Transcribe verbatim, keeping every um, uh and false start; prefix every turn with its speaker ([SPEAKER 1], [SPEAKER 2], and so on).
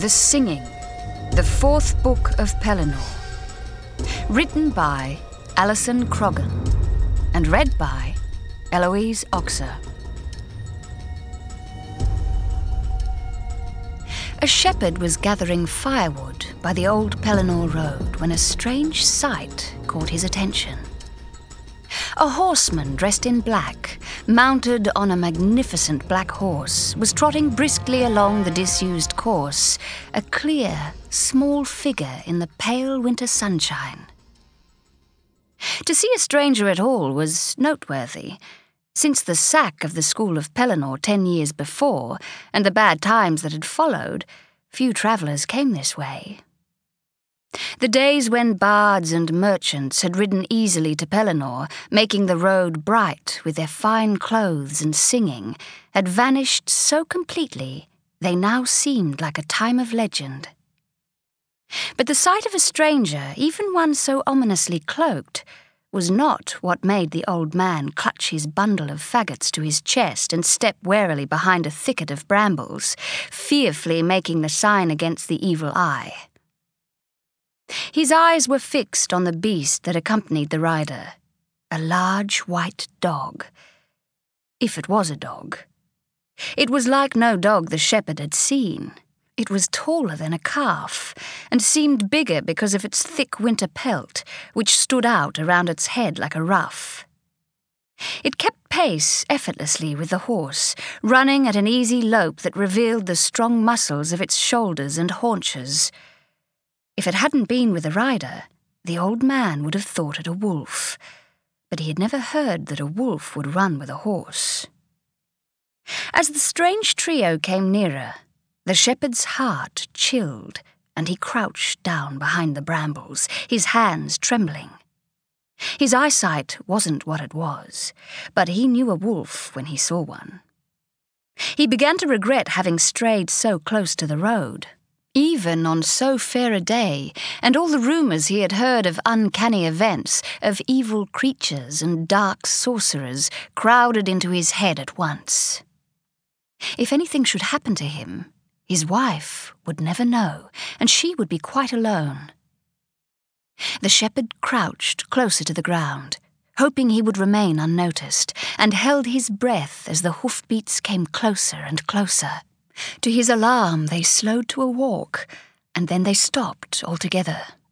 [SPEAKER 1] The Singing, the fourth book of Pellinore. Written by Alison Croggan and read by Eloise Oxer. A shepherd was gathering firewood by the old Pellinore road when a strange sight caught his attention. A horseman dressed in black, mounted on a magnificent black horse, was trotting briskly along the disused course, a clear, small figure in the pale winter sunshine. To see a stranger at all was noteworthy. Since the sack of the school of Pellinore ten years before, and the bad times that had followed, few travellers came this way. The days when bards and merchants had ridden easily to Pellinore, making the road bright with their fine clothes and singing, had vanished so completely they now seemed like a time of legend. But the sight of a stranger, even one so ominously cloaked, was not what made the old man clutch his bundle of faggots to his chest and step warily behind a thicket of brambles, fearfully making the sign against the evil eye. His eyes were fixed on the beast that accompanied the rider, a large white dog. If it was a dog. It was like no dog the shepherd had seen. It was taller than a calf, and seemed bigger because of its thick winter pelt, which stood out around its head like a ruff. It kept pace effortlessly with the horse, running at an easy lope that revealed the strong muscles of its shoulders and haunches. If it hadn't been with the rider, the old man would have thought it a wolf, but he had never heard that a wolf would run with a horse. As the strange trio came nearer, the shepherd's heart chilled, and he crouched down behind the brambles, his hands trembling. His eyesight wasn't what it was, but he knew a wolf when he saw one. He began to regret having strayed so close to the road, even on so fair a day, and all the rumours he had heard of uncanny events, of evil creatures and dark sorcerers, crowded into his head at once. If anything should happen to him, his wife would never know, and she would be quite alone. The shepherd crouched closer to the ground, hoping he would remain unnoticed, and held his breath as the hoofbeats came closer and closer. To his alarm, they slowed to a walk, and then they stopped altogether.